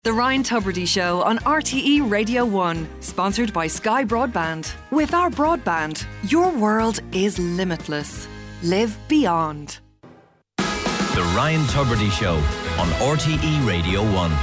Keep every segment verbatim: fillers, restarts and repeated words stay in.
The Ryan Tubridy Show on R T E Radio one, sponsored by Sky Broadband. With our broadband, your world is limitless. Live beyond. The Ryan Tubridy Show on R T E Radio one.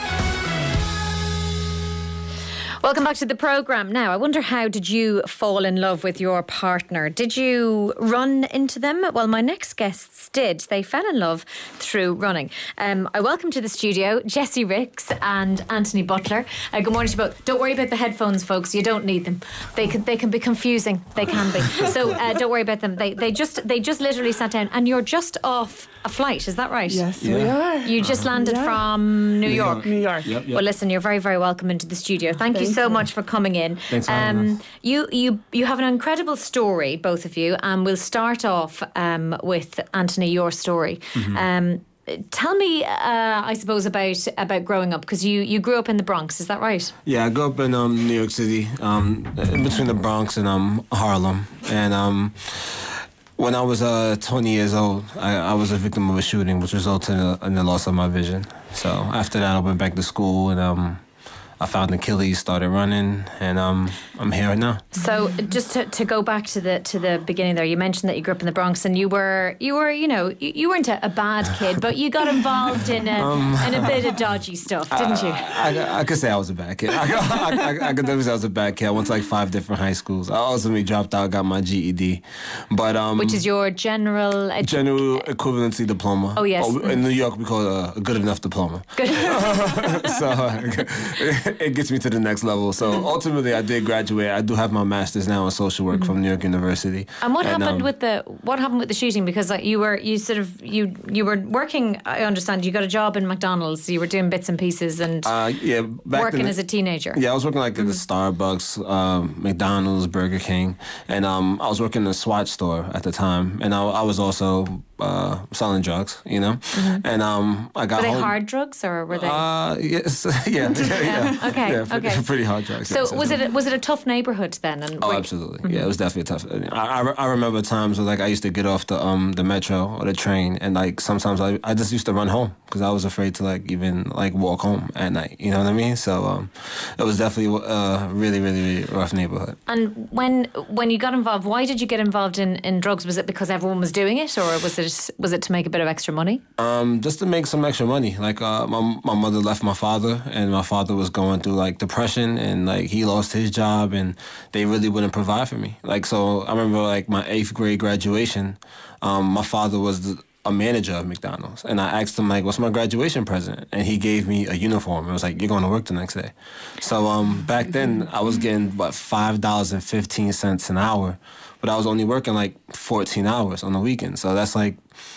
Welcome back to the programme. Now, I wonder, how did you fall in love with your partner? Did you run into them? Well, my next guests did. They fell in love through running. Um, I welcome to the studio Jessie Ricks and Anthony Butler. Uh, good morning to you both. Don't worry about the headphones, folks. You don't need them. They can they can be confusing. They can be. So uh, don't worry about them. They they just they just literally sat down, and you're just off a flight. Is that right? Yes, yeah. we are. You just landed yeah. from New York. New York. Yep, yep. Well, listen, you're very, very welcome into the studio. Thank, Thank you so you. much for coming in. Thanks for having us. You, you, you have an incredible story, both of you, and we'll start off um, with Anthony, your story. Mm-hmm. Um, tell me, uh, I suppose, about about growing up, because you, you grew up in the Bronx. Is that right? Yeah, I grew up in um, New York City, um, in between the Bronx and um, Harlem, and um, when I was uh, twenty years old, I, I was a victim of a shooting, which resulted in, a, in the loss of my vision. So after that, I went back to school, and um, I found Achilles, started running, and um, I'm here right now. So just to, to go back to the to the beginning there, you mentioned that you grew up in the Bronx, and you were you were you know you, you weren't a, a bad kid, but you got involved in a um, in a bit of dodgy stuff, didn't you? I, I, I could say I was a bad kid. I, I, I, I could definitely say I was a bad kid. I went to like five different high schools. I ultimately dropped out, got my G E D, but um, which is your general edu- general equivalency diploma. Oh yes. Oh, in New York, we call it a good enough diploma. Good. So it gets me to the next level. So ultimately, I did graduate. I do have my master's now in social work mm-hmm. from New York University. And what and, happened um, with the what happened with the shooting? Because like you were you sort of you you were working. I understand you got a job in McDonald's. You were doing bits and pieces and uh, yeah, back working the, as a teenager. Yeah, I was working like at the Starbucks, um, McDonald's, Burger King, and um, I was working in a Swatch store at the time, and I, I was also uh, selling drugs. You know, mm-hmm. and um, I got. Were they home. hard drugs or were they? Uh, yes, yeah, yeah, yeah. yeah. Okay, yeah, pretty, okay. Pretty hard drugs. So yes, was it a, was it a tough neighborhood then? And oh, absolutely. Mm-hmm. Yeah, it was definitely tough. I, I, I remember times where like I used to get off the um the metro or the train, and like sometimes I I just used to run home because I was afraid to like even like walk home at night. You know what I mean? So um, it was definitely a really really really rough neighborhood. And when when you got involved, why did you get involved in, in drugs? Was it because everyone was doing it, or was it was it to make a bit of extra money? Um, just to make some extra money. Like uh, my my mother left my father, and my father was going through like depression, and like he lost his job, and they really wouldn't provide for me. Like so, I remember like my eighth grade graduation. Um, my father was the, a manager of McDonald's, and I asked him like, "What's my graduation present?" And he gave me a uniform. It was like, "You're going to work the next day." So um, back then, I was getting what five dollars and fifteen cents an hour, but I was only working like fourteen hours on the weekend. So that's like.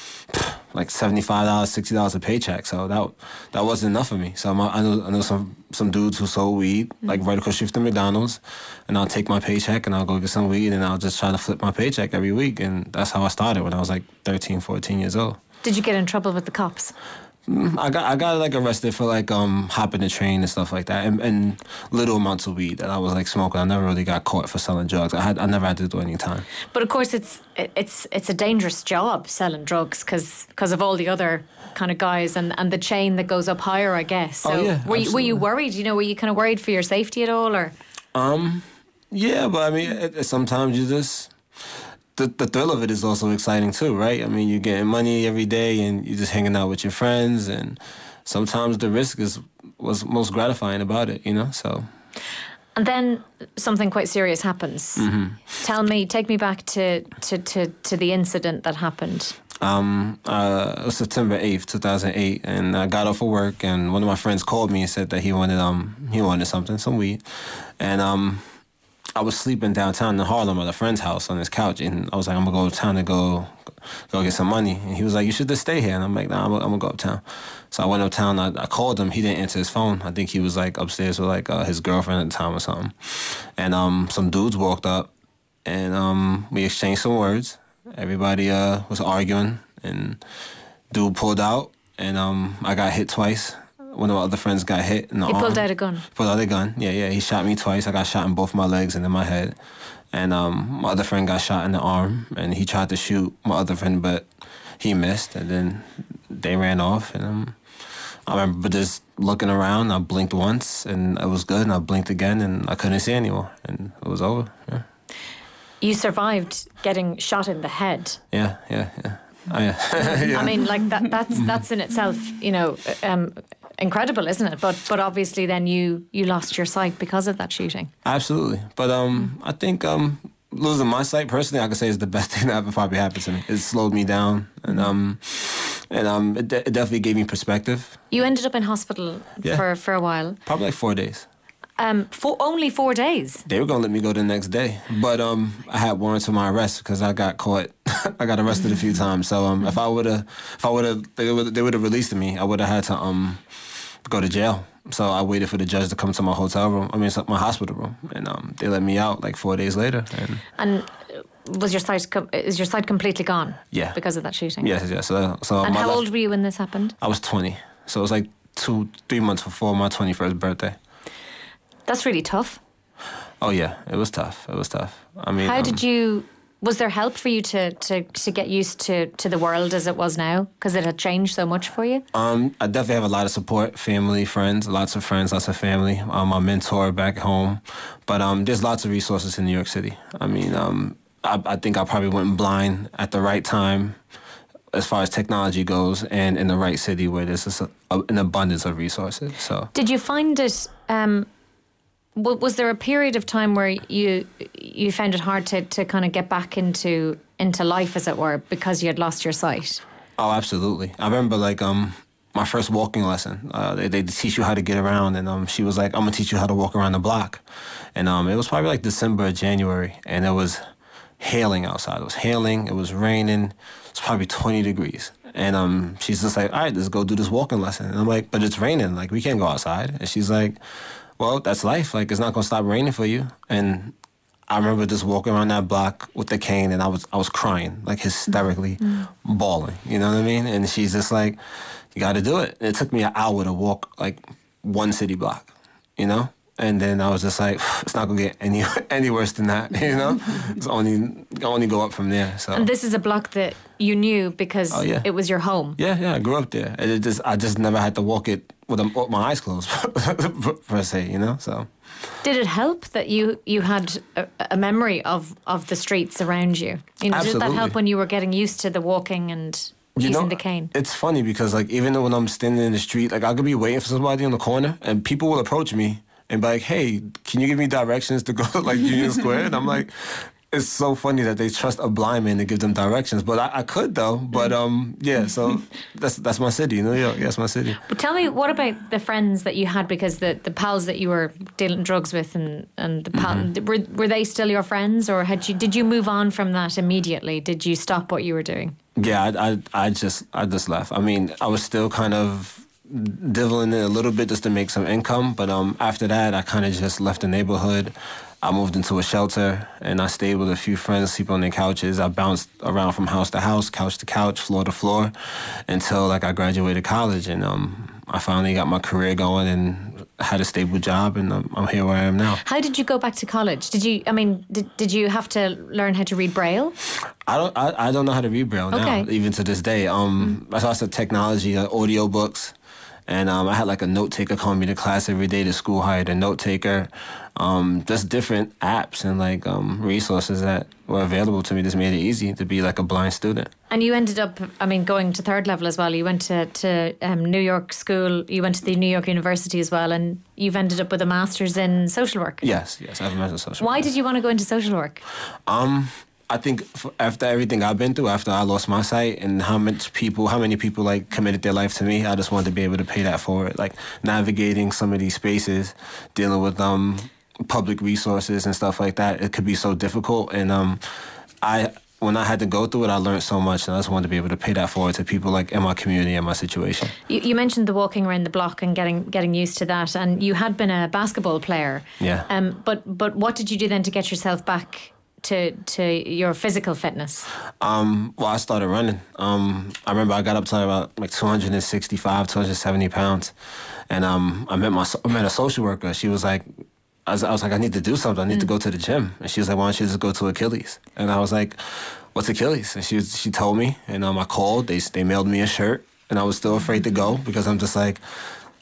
like seventy-five dollars, sixty dollars a paycheck. So that that wasn't enough for me. So my, I know I know some, some dudes who sold weed, like right across the street from McDonald's, and I'll take my paycheck and I'll go get some weed and I'll just try to flip my paycheck every week. And that's how I started when I was like thirteen, fourteen years old. Did you get in trouble with the cops? I got I got like arrested for like um hopping the train and stuff like that, and, and little amounts of weed that I was like smoking. I never really got caught for selling drugs. I had I never had to do any time. But of course, it's it's it's a dangerous job selling drugs because because of all the other kind of guys and, and the chain that goes up higher, I guess. So oh, yeah, were you, were you worried? You know, were you kind of worried for your safety at all, or? Um, yeah, but I mean, it, it, sometimes you just. The, the thrill of it is also exciting too, right? I mean, you're getting money every day and you're just hanging out with your friends, and sometimes the risk is was most gratifying about it, you know? So. And then something quite serious happens. Mm-hmm. Tell me, take me back to, to, to, to the incident that happened. Um, uh, it was September eighth, two thousand eight, and I got off of work, and one of my friends called me and said that he wanted um he wanted something, some weed, and um. I was sleeping downtown in Harlem at a friend's house on his couch, and I was like, I'm gonna go uptown to go go get some money. And he was like, you should just stay here. And I'm like, nah, I'm, I'm gonna go uptown. So I went uptown, I, I called him, he didn't answer his phone. I think he was like upstairs with like uh, his girlfriend at the time or something. And um, some dudes walked up, and um, we exchanged some words. Everybody uh, was arguing, and dude pulled out, and um, I got hit twice. One of my other friends got hit in the he arm. He pulled out a gun? Pulled out a gun, yeah, yeah. He shot me twice. I got shot in both my legs and in my head. And um, my other friend got shot in the arm, and he tried to shoot my other friend, but he missed. And then they ran off. And um, I remember this looking around. I blinked once, and it was good, and I blinked again, and I couldn't see anymore, and it was over. Yeah. You survived getting shot in the head. Yeah, yeah, yeah. Oh, yeah. yeah. I mean, like that. That's that's in itself, you know, um, incredible, isn't it? But but obviously, then you you lost your sight because of that shooting. Absolutely, but um, I think um, losing my sight personally, I could say is the best thing that ever probably happened to me. It slowed me down, and um, and um, it, de- it definitely gave me perspective. You ended up in hospital Yeah. for for a while. Probably like four days. Um, for only four days. They were gonna let me go the next day, but um, I had warrants for my arrest because I got caught. I got arrested a few times. So um, if I would have, if I would have, they would they would have released me. I would have had to um, go to jail. So I waited for the judge to come to my hotel room. I mean, my hospital room, and um, they let me out like four days later. And, and was your sight com- is your sight completely gone? Yeah, because of that shooting. Yes, yes. So, so and how left, old were you when this happened? I was twenty. So it was like two, three months before my twenty-first birthday. That's really tough. Oh yeah, it was tough. It was tough. I mean, how um, did you? Was there help for you to to, to get used to, to the world as it was now? Because it had changed so much for you. Um, I definitely have a lot of support, family, friends, lots of friends, lots of family. Um, my mentor back home, but um, there's lots of resources in New York City. I mean, um, I, I think I probably went blind at the right time, as far as technology goes, and in the right city where there's a, a, an abundance of resources. So, did you find it? Um, Was there a period of time where you you found it hard to, to kind of get back into into life, as it were, because you had lost your sight? Oh, absolutely. I remember like um my first walking lesson. Uh, they they teach you how to get around, and um she was like, "I'm gonna teach you how to walk around the block," and um it was probably like December or January, and it was hailing outside. It was hailing. It was raining. It's probably twenty degrees. And um, she's just like, "All right, let's go do this walking lesson." And I'm like, "But it's raining. Like we can't go outside." And she's like, "Well, that's life. Like, it's not gonna stop raining for you." And I remember just walking around that block with the cane, and I was I was crying, like hysterically, mm-hmm. bawling. You know what I mean? And she's just like, "You got to do it." And it took me an hour to walk like one city block, you know. And then I was just like, "It's not gonna get any any worse than that," you know. It's only only go up from there. So. And this is a block that you knew because oh, yeah. it was your home. Yeah, yeah. I grew up there. It just I just never had to walk it with, a, with my eyes closed, per se, you know. So. Did it help that you you had a, a memory of, of the streets around you? You know, Absolutely. Did that help when you were getting used to the walking and you using know, the cane? It's funny because like even when I'm standing in the street, like I could be waiting for somebody in the corner, and people will approach me and be like, "Hey, can you give me directions to go to like Union Square?" And I'm like, it's so funny that they trust a blind man to give them directions. But I, I could though. But um, yeah. So that's that's my city, New York. Yeah, that's my city. But tell me, what about the friends that you had? Because the, the pals that you were dealing drugs with, and and the pal, mm-hmm. were were they still your friends, or had you did you move on from that immediately? Did you stop what you were doing? Yeah, I I, I just I just left. I mean, I was still kind of diddling it a little bit just to make some income, but um, after that, I kind of just left the neighborhood. I moved into a shelter, and I stayed with a few friends, sleep on their couches. I bounced around from house to house, couch to couch, floor to floor, until like I graduated college, and um, I finally got my career going and had a stable job, and I'm, I'm here where I am now. How did you go back to college? Did you? I mean, did, did you have to learn how to read Braille? I don't. I, I don't know how to read Braille okay. now, even to this day. Um, mm. I saw some technology, uh, audio books. And um, I had like a note taker come me to class every day. The school hired a note taker. Um, just different apps and like um, resources that were available to me just made it easy to be like a blind student. And you ended up, I mean, going to third level as well. You went to, to um, New York school. You went to the New York University as well. And you've ended up with a master's in social work. Yes, yes, I have a master's in social work. Why work. did you want to go into social work? Um... I think after everything I've been through, after I lost my sight, and how much people, how many people like committed their life to me, I just wanted to be able to pay that forward. Like navigating some of these spaces, dealing with um public resources and stuff like that, it could be so difficult. And um, I when I had to go through it, I learned so much, and I just wanted to be able to pay that forward to people like in my community and my situation. You, you mentioned the walking around the block and getting getting used to that, and you had been a basketball player. Yeah. Um. But but what did you do then to get yourself back to to your physical fitness? Um, well, I started running. Um, I remember I got up to about like two hundred sixty-five, two hundred seventy pounds, and um, I met my I met a social worker. She was like, I was, I was like, I need to do something. I need mm. to go to the gym. And she was like, why don't you just go to Achilles? And I was like, what's Achilles? And she was, she told me, and um, I called. They they mailed me a shirt, and I was still afraid to go because I'm just like,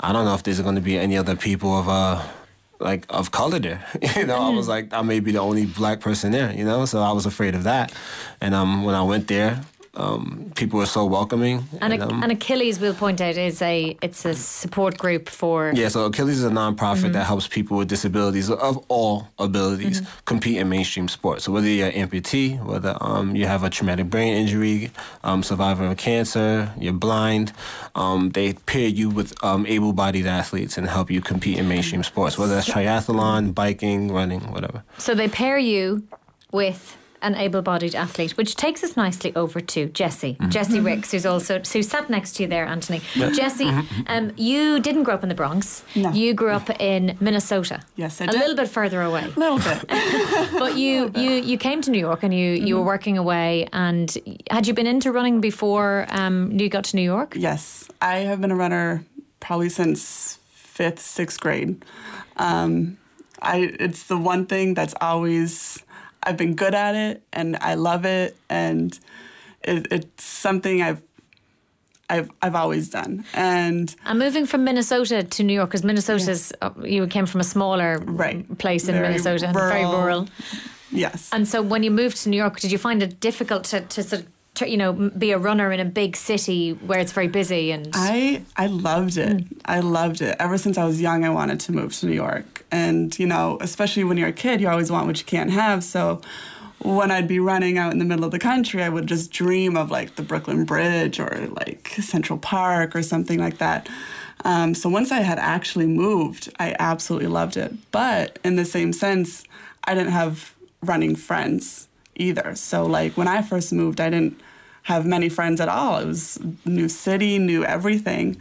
I don't know if there's going to be any other people of uh like of color there. You know, mm. I was like, I may be the only black person there. You know, so I was afraid of that. And um, when I went there, Um, people were so welcoming. And, and, um, and Achilles, we'll point out, is a it's a support group for... Yeah, so Achilles is a nonprofit mm-hmm. that helps people with disabilities of all abilities mm-hmm. compete in mainstream sports. So whether you're an amputee, whether um, you have a traumatic brain injury, um, survivor of cancer, you're blind, um, they pair you with um, able-bodied athletes and help you compete in mainstream sports, whether that's triathlon, biking, running, whatever. So they pair you with an able-bodied athlete, which takes us nicely over to Jessie. Mm-hmm. Jessie Ricks, who's also who sat next to you there, Anthony. Yeah. Jessie, um, you didn't grow up in the Bronx. No. You grew up in Minnesota. Yes, I a did. A little bit further away. A little bit. But you, bit. you you came to New York and you, you mm-hmm. were working away. And had you been into running before um, you got to New York? Yes, I have been a runner probably since fifth, sixth grade. Um, I it's the one thing that's always... I've been good at it, and I love it, and it, it's something I've I've I've always done. And I'm moving from Minnesota to New York because Minnesota's yeah. uh, you came from a smaller right. place in very Minnesota, rural. very rural. Yes. And so when you moved to New York, did you find it difficult to, to sort of to, you know, be a runner in a big city where it's very busy? And I I loved it. Mm. I loved it. Ever since I was young, I wanted to move to New York. And, you know, especially when you're a kid, you always want what you can't have. So when I'd be running out in the middle of the country, I would just dream of, like, the Brooklyn Bridge or, like, Central Park or something like that. Um, so once I had actually moved, I absolutely loved it. But in the same sense, I didn't have running friends either. So, like, when I first moved, I didn't have many friends at all. It was new city, new everything.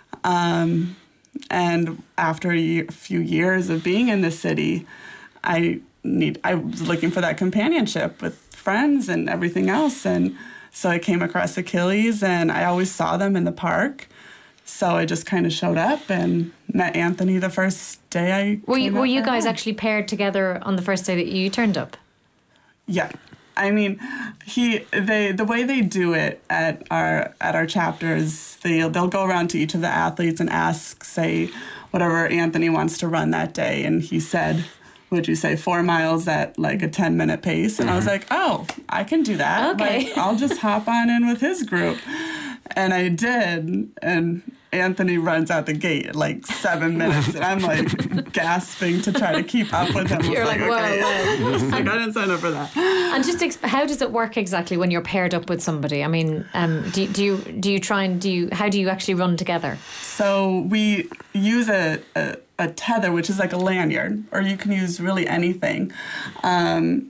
Um, and after a year, few years of being in the city, I need I was looking for that companionship with friends and everything else. And so I came across Achilles, and I always saw them in the park. So I just kind of showed up and met Anthony the first day I Were you, came were you out guys there. actually paired together on the first day that you turned up? Yeah. I mean, he they the way they do it at our at our chapters, they they'll go around to each of the athletes and ask, say, whatever Anthony wants to run that day, and he said, would you say four miles at like a ten minute pace? And mm-hmm. I was like, oh, I can do that. Okay, like, I'll just hop on in with his group, and I did, and Anthony runs out the gate at like seven minutes, and I'm like gasping to try to keep up with him. You're like, like, okay, whoa, whoa. like, I didn't sign up for that. And just exp- how does it work exactly when you're paired up with somebody? I mean, um, do, do you do you try and do you how do you actually run together? So we use a, a, a tether, which is like a lanyard, or you can use really anything. Um,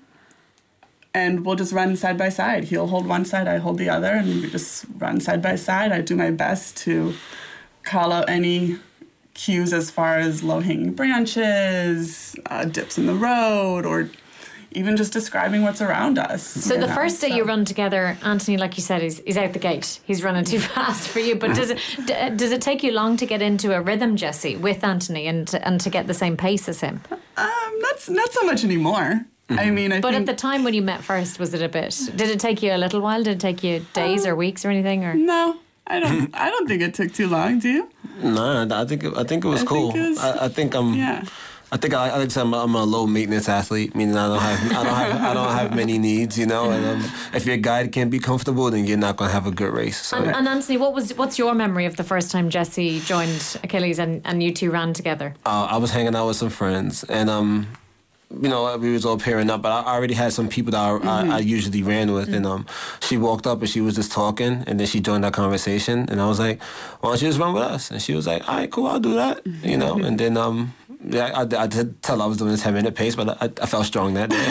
And we'll just run side by side. He'll hold one side, I hold the other, and we just run side by side. I do my best to call out any cues as far as low-hanging branches, uh, dips in the road, or even just describing what's around us. So the know? first day so. you run together, Anthony, like you said, is, is out the gate. He's running too fast for you. But does it d- does it take you long to get into a rhythm, Jessie, with Anthony and to, and to get the same pace as him? Um, not, not so much anymore. Mm-hmm. I mean, I But think, at the time when you met first, was it a bit... Did it take you a little while? Did it take you days um, or weeks or anything? Or No, I don't I don't think it took too long, do you? No, I think it, I think it was I cool. Think it was, I, I think I'm... Yeah. I think I, I like to say I'm a, I'm a low maintenance athlete, meaning I don't have I don't have I don't have many needs, you know. And um, if your guide can't be comfortable, then you're not going to have a good race. So. And, and Anthony, what was what's your memory of the first time Jessie joined Achilles and, and you two ran together? Uh, I was hanging out with some friends, and um, you know, we was all pairing up, but I already had some people that I, mm-hmm. I, I usually ran with, mm-hmm. and um, she walked up and she was just talking, and then she joined our conversation, and I was like, "Why don't you just run with us?" And she was like, "All right, cool, I'll do that," mm-hmm. you know, and then um. Yeah, I, I did tell I was doing a ten minute pace, but I, I felt strong that day.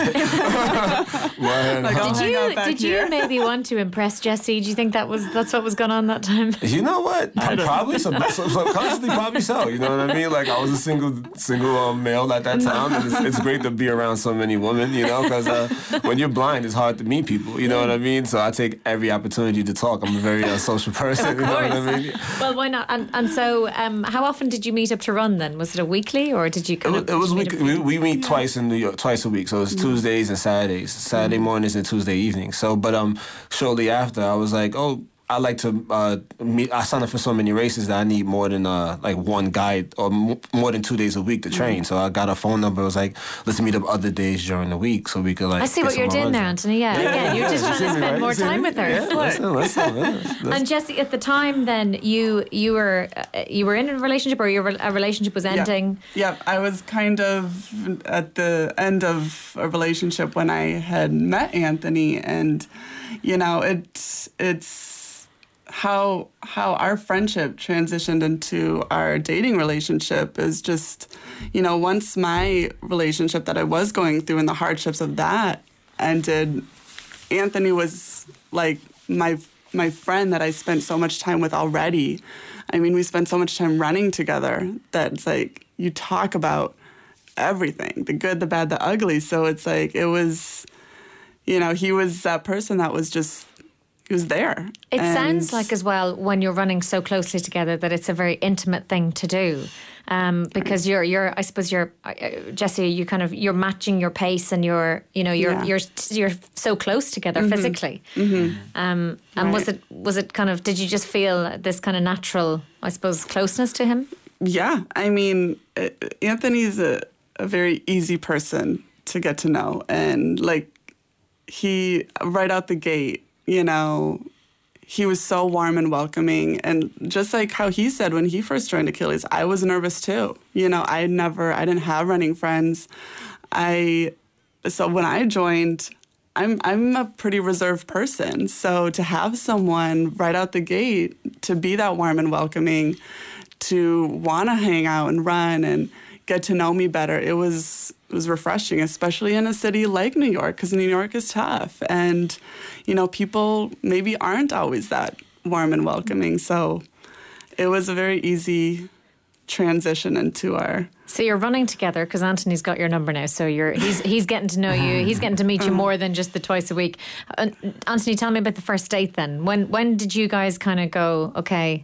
like, did you did here. you maybe want to impress Jessie? Do you think that was that's what was going on that time? You know what? Probably sub- subconsciously, probably so. You know what I mean? Like I was a single single um, male at that time, and it's, it's great to be around so many women. You know, because uh, when you're blind, it's hard to meet people. You know what I mean? So I take every opportunity to talk. I'm a very uh, social person. Of you know course. what I mean? Well, why not? And and so, um, how often did you meet up to run then? Was it a weekly or did you? Kind it was, of it was meet week, we, we meet twice in New York, twice a week. So it's mm-hmm. Tuesdays and Saturdays, Saturday mornings and Tuesday evenings. So, but um, shortly after, I was like, oh, I like to uh, meet. I sign up for so many races that I need more than uh, like one guide or m- more than two days a week to train. Mm-hmm. So I got a phone number. It was like, let's meet up other days during the week so we could like. I see what you're doing there, Anthony. Yeah, yeah. yeah. You're just trying to spend right? more time with her. Yeah, listen, listen, listen. And Jesse, at the time, then you you were uh, you were in a relationship, or your a relationship was ending. Yeah. yeah, I was kind of at the end of a relationship when I had met Anthony, and you know, it's it's. how how our friendship transitioned into our dating relationship is just, you know, once my relationship that I was going through and the hardships of that ended, Anthony was like my my friend that I spent so much time with already. I mean, we spent so much time running together that it's like you talk about everything, the good, the bad, the ugly. So it's like it was, you know, he was that person that was just He was there. It and sounds like as well, when you're running so closely together, that it's a very intimate thing to do, um, because you're, you're, I suppose you're, uh, Jesse, you kind of, you're matching your pace, and you're, you know, you're, Yeah. you're, you're so close together mm-hmm. physically. Mm-hmm. Um, and right. was it, was it kind of, did you just feel this kind of natural, I suppose, closeness to him? Yeah, I mean, uh, Anthony's a, a very easy person to get to know, and like he right out the gate. You know, he was so warm and welcoming. And just like how he said when he first joined Achilles, I was nervous too. You know, I never, I didn't have running friends. I, so when I joined, I'm I'm a pretty reserved person. So to have someone right out the gate to be that warm and welcoming, to want to hang out and run and get to know me better, it was it was refreshing, especially in a city like New York, because New York is tough. And, you know, people maybe aren't always that warm and welcoming. So it was a very easy transition into our... So you're running together because Anthony's got your number now. So you're he's he's getting to know you. He's getting to meet you more than just the twice a week. Uh, Anthony, tell me about the first date then. When when did you guys kind of go, okay,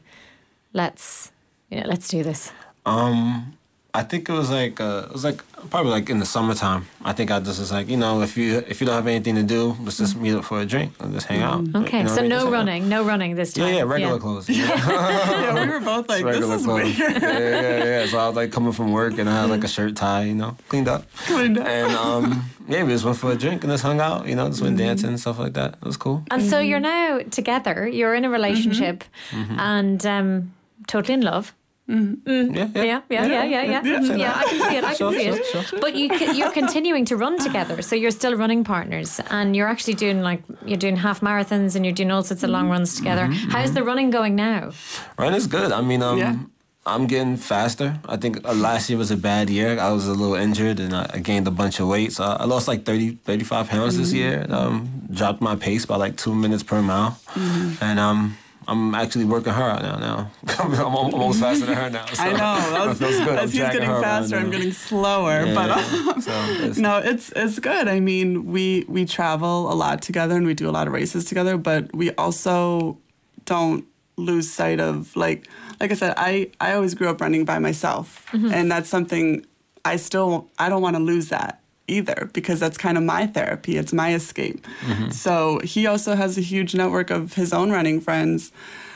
let's, you know, let's do this? Um... I think it was like uh, it was like probably like in the summertime. I think I just was like, you know, if you if you don't have anything to do, let's just meet up for a drink and just hang out. Okay, you know so what I mean? no Just running, no running this time. Yeah, yeah, regular yeah. clothes. You know? yeah, we were both like, this is clothes. weird. yeah, yeah, yeah. So I was like coming from work and I had like a shirt tie, you know, cleaned up. Cleaned up. And um, yeah, we just went for a drink and just hung out, you know, just went dancing and stuff like that. It was cool. And so you're now together. You're in a relationship, mm-hmm. and um, totally in love. Mm-hmm. Mm. Yeah, yeah, yeah, yeah, yeah, yeah, yeah. Yeah, Mm, yeah I can see it. I can Sure, see sure, it. sure, sure. But you ca- you're continuing to run together, so you're still running partners, and you're actually doing like you're doing half marathons, and you're doing all sorts of long runs together. Mm-hmm, How's mm-hmm. the running going now? Running is good. I mean, um, Yeah. I'm getting faster. I think uh, last year was a bad year. I was a little injured, and I, I gained a bunch of weight. So I lost like thirty, thirty-five pounds mm-hmm. this year. Um, dropped my pace by like two minutes per mile, mm-hmm. and um. I'm actually working her out now. Now I'm almost faster than her now. So I know. That feels good. As he's getting faster, I'm getting slower. Yeah, but yeah. So it's, no, it's it's good. I mean, we we travel a lot together and we do a lot of races together. But we also don't lose sight of like like I said. I I always grew up running by myself, mm-hmm. and that's something I still I don't want to lose that either, because that's kind of my therapy. It's my escape. Mm-hmm. So he also has a huge network of his own running friends,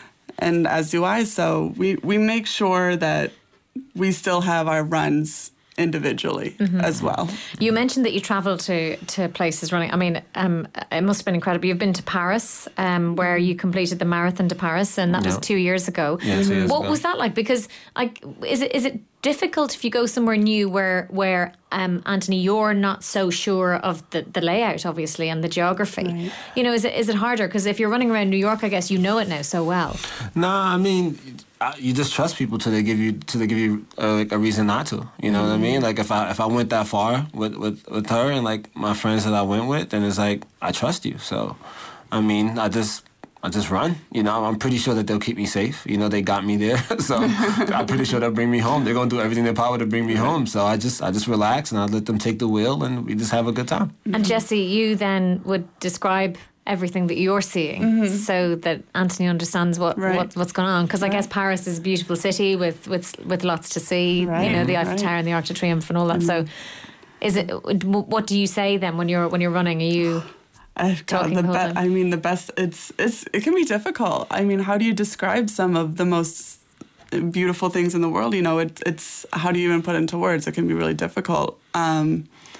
and as do I. So we, we make sure that we still have our runs individually mm-hmm. as well. You mentioned that you travel to, to places running. I mean, um, it must have been incredible. You've been to Paris, um, where you completed the marathon to Paris, and that yeah. was two years ago. Yeah, two years what ago. was that like? Because like, is it is it difficult if you go somewhere new where where um, Anthony, you're not so sure of the, the layout, obviously, and the geography. Right. You know, is it is it harder? Because if you're running around New York, I guess you know it now so well. Nah, I mean, you just trust people till they give you till they give you uh, like a reason not to. You know mm-hmm. what I mean? Like if I if I went that far with, with with her and like my friends that I went with, then it's like I trust you. So, I mean, I just. I just run, you know. I'm pretty sure that they'll keep me safe. You know, they got me there, so I'm pretty sure they'll bring me home. They're gonna do everything in their power to bring me home. So I just, I just relax and I let them take the wheel, and we just have a good time. And Jesse, you then would describe everything that you're seeing, mm-hmm. so that Anthony understands what, right. what what's going on. Because right. I guess Paris is a beautiful city with with with lots to see. Right. You know, the Eiffel right. Tower and the Arc de Triomphe and all that. Mm-hmm. So, is it? What do you say then when you're when you're running? Are you I've got Talking the the whole best. time. I mean, the best. It's it's it can be difficult. I mean, how do you describe some of the most beautiful things in the world? You know, it, it's how do you even put it into words? It can be really difficult. Um,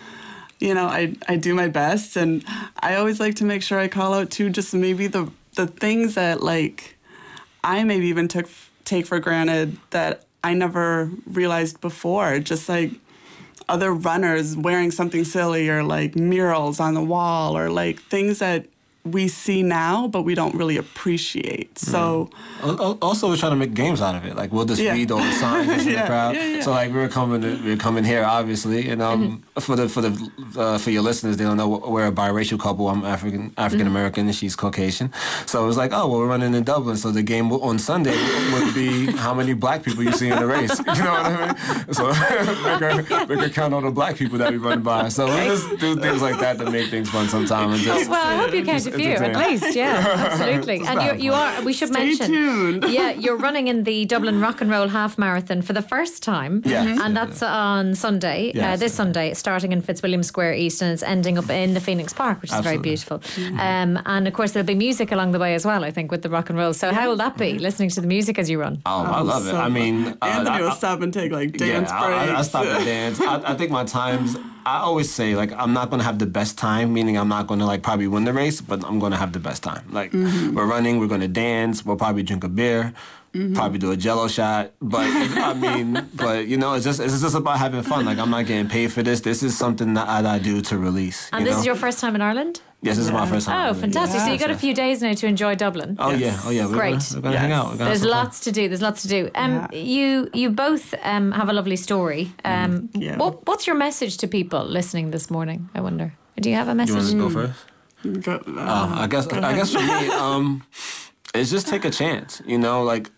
you know, I I do my best, and I always like to make sure I call out too, just maybe the the things that like I maybe even took take for granted that I never realized before. Just like other runners wearing something silly, or like murals on the wall, or like things that we see now but we don't really appreciate. So Al- al- also we're trying to make games out of it. Like we'll just Yeah. read all the signs in the Yeah, crowd. yeah, yeah. So like we were coming, to, we were coming here obviously, and um for the for the uh, for your listeners, they don't know we're a biracial couple. I'm African African American and she's Caucasian. So it was like, oh well, we're running in Dublin. So the game on Sunday would be how many black people you see in the race. You know what I mean? So we could, we could count all the black people that we run by. So we just do things like that to make things fun sometimes. And just, Well, I hope you count a few at entertain. least. Yeah, absolutely. And you you are. We should Stay mention. tuned. Yeah, you're running in the Dublin Rock and Roll Half Marathon for the first time. Yes. And that's on Sunday, uh, Yes. this Sunday, starting in Fitzwilliam Square East, and it's ending up in the Phoenix Park, which is very Absolutely. beautiful. Um, and of course, there'll be music along the way as well, I think, with the rock and roll. So how will that be, listening to the music as you run? Oh, I love it. So I mean, fun. uh, Anthony I- will I- stop and take like dance yeah, I, I, I breaks. stop and dance. I, I think my times, I always say, like, I'm not going to have the best time, meaning I'm not going to, like, probably win the race, but I'm going to have the best time. Like, we're running, we're going to dance, we'll probably drink a beer, probably do a Jello shot. But, I mean, but, you know, it's just it's just about having fun. Like, I'm not getting paid for this. This is something that I, I do to release. And you this know? is your first time in Ireland? Yes, this is my first time. Oh, fantastic. So you got a few days now to enjoy Dublin. Oh, yeah. Oh, yeah. We're Great. Gonna, we're going to Yes. hang out. We're gonna have There's some fun. lots to do. There's lots to do. Um, Yeah. you you both um, have a lovely story. Um, Yeah. what, what's your message to people listening this morning? I wonder. Do you have a You message? want to go first? Go, uh, Uh, I guess I guess for me, um, it's just take a chance. You know, like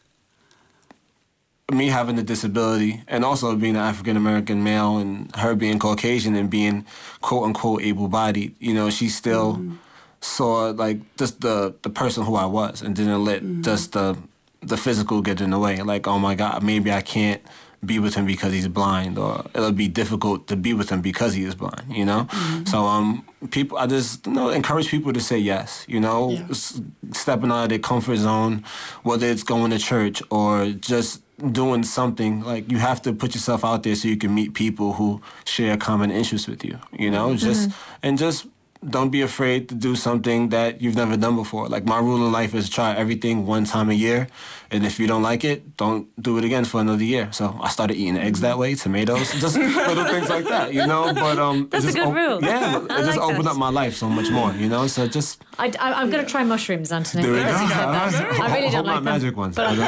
me having a disability and also being an African American male and her being Caucasian and being quote unquote able bodied. You know, she still saw like just the the person who I was and didn't let just the the physical get in the way. Like, oh my God, maybe I can't be with him because he's blind, or it'll be difficult to be with him because he is blind, you know? So um, people, I just, you know, encourage people to say yes, you know? Yeah. S- stepping out of their comfort zone, whether it's going to church or just doing something. Like, you have to put yourself out there so you can meet people who share common interests with you, you know? Just, and just don't be afraid to do something that you've never done before. Like, my rule in life is try everything one time a year, and if you don't like it, don't do it again for another year. So I started eating eggs that way, tomatoes, just little things like that, you know? But um, it That's a just good op- rule. Yeah, I it just like opened that. up my life so much more, you know? So just I, I, am going to try mushrooms, Anthony. do it. because you said that. I really don't Hope like not them. magic ones. But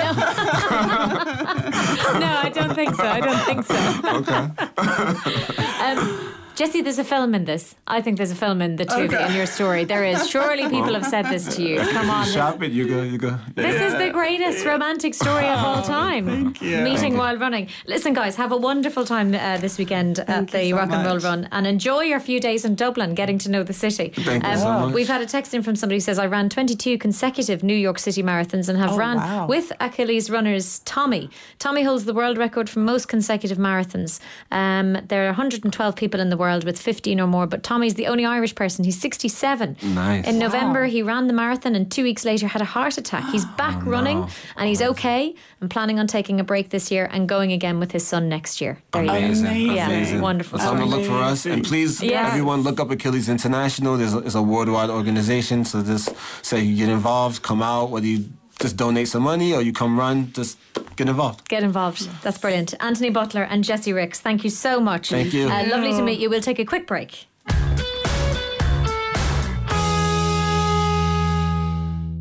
I, no, I don't think so. I don't think so. Okay. Um, Jesse, there's a film in this. I think there's a film in the two of you, in your story. There is. Surely people have said this to you. Come on. You This, shop it, you go, you go. this is the greatest romantic story of all time. Thank you. Meeting while running. Listen, guys, have a wonderful time uh, this weekend at Thank the you so Rock and Roll much. Run, and enjoy your few days in Dublin, getting to know the city. Um, Thank you so much. We've had a text in from somebody who says, I ran twenty-two consecutive New York City marathons and have Oh, ran wow. with Achilles runners Tommy. Tommy holds the world record for most consecutive marathons. Um, there are one hundred twelve people in the world with fifteen or more, but Tommy's the only Irish person. He's sixty-seven. Nice. In November, he ran the marathon and two weeks later had a heart attack. He's back running and he's okay and planning on taking a break this year and going again with his son next year. There you go. Amazing. Amazing. Yeah, Amazing. wonderful That's on the look for us. And please, Yes. everyone, look up Achilles International. There's a, it's a worldwide organization. So just say you get involved, come out, whether you just donate some money or you come run, just get involved. Get involved. That's brilliant. Anthony Butler and Jesse Ricks, thank you so much. Thank you. Uh, lovely to meet you. We'll take a quick break.